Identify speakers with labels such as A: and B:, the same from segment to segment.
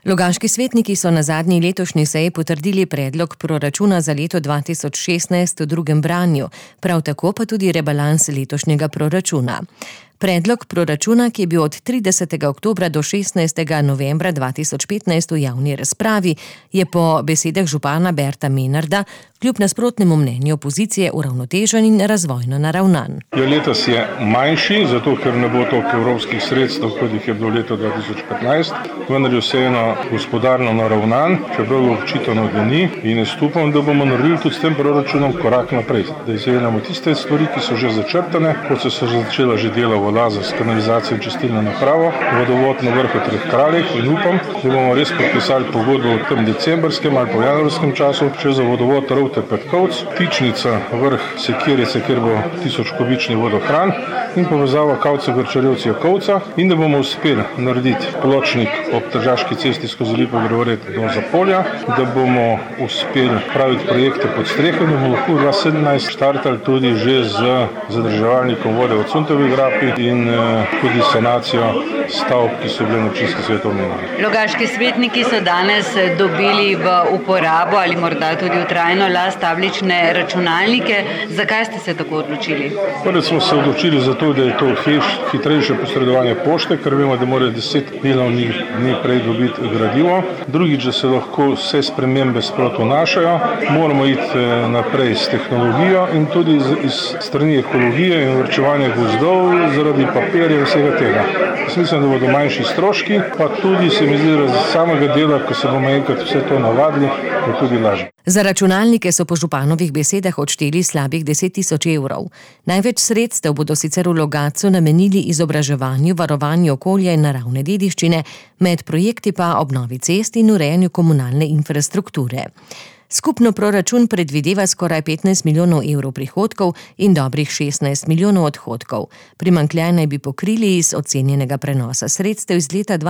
A: Logaški svetniki so na zadnji letošnji seji potrdili predlog proračuna za leto 2016 v drugem branju, prav tako pa tudi rebalans letošnjega proračuna. Predlog proračuna, ki je bil od 30. oktobra do 16. novembra 2015 v javni razpravi, je po besedah župana Berta Menarda kljub nasprotnemu mnenju opozicije uravnotežen in razvojno naravnan.
B: Letos je manjši, zato ker ne bo toliko evropskih sredstev, kot jih je bilo leto 2015, vendar je vseeno gospodarno naravnan, čeprav je očitano, da ni, in jaz upam, da bomo naredili tudi s tem proračunom korak naprej, da izvedemo tiste stvari, ki so že začrtane, kot so začela že dela voda za kanalizacijo in čistilno napravo, vodovod na Vrhu Treh kraljih, in upam, da bomo res podpisali pogodbo v tem decembrskem ali po januarskem času, če za vodovod Rovte-Petkovec, Tičnica, vrh Sekirice, kjer bo 1000 kubični vodohran, in povezava Kavce-Grčarevci-Jakovca, in da bomo uspeli narediti pločnik ob Tržaški cesti skozi Lipo Grvored do Zapolja, da bomo uspeli praviti projekte pod strehe, da bomo lahko 2017 štartali tudi že z zadrževalnikom vode v Cuntovi grapi in tudi sanacijo stavb, ki so bile na občinskem svetu omenjene.
C: Logaški svetniki so danes dobili v uporabo ali morda tudi v trajno last tablične računalnike. Zakaj ste se tako odločili?
B: Prvič smo se odločili za to, da je to hitrejše posredovanje pošte, ker vemo, da mora 10 delovnih dni prej dobiti gradivo. Drugič, da se lahko vse spremembe sproti vnašajo. Moramo iti naprej s tehnologijo in tudi iz strani ekologije in varčevanja gozdov zaradi papirja in vsega tega. Mislim, da bodo manjši stroški, pa tudi se mi zdi, da za samega dela, ko se bomo enkrat vse to navadili, bo tudi lažje.
A: Za računalnike so po županovih besedah odšteli slabih 10 000 evrov. Največ sredstev bodo sicer v Logatcu namenili izobraževanju, varovanju okolja in naravne dediščine, med projekti pa obnovi cest in urejanju komunalne infrastrukture. Skupno proračun predvideva skoraj 15 milijonov evrov prihodkov in dobrih 16 milijonov odhodkov. Primanjkljaj naj bi pokrili iz ocenjenega prenosa sredstev iz leta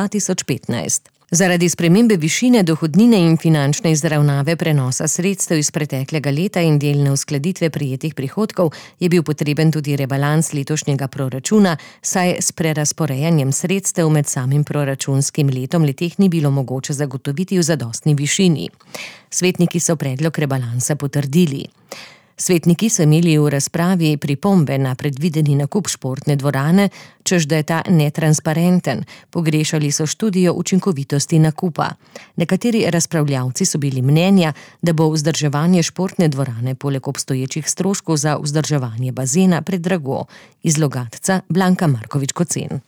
A: 2015. Zaradi spremembe višine dohodnine in finančne izravnave prenosa sredstev iz preteklega leta in delne uskladitve prejetih prihodkov je bil potreben tudi rebalans letošnjega proračuna, saj s prerazporejanjem sredstev med samim proračunskim letom leteh ni bilo mogoče zagotoviti v zadostni višini. Svetniki so predlog rebalansa potrdili. Svetniki so imeli v razpravi pripombe na predvideni nakup športne dvorane, češ da je ta netransparenten. Pogrešali so študijo učinkovitosti nakupa. Nekateri razpravljavci so bili mnenja, da bo vzdrževanje športne dvorane poleg obstoječih stroškov za vzdrževanje bazena predrago. Iz Logatca Blanka Markovič-Kocen.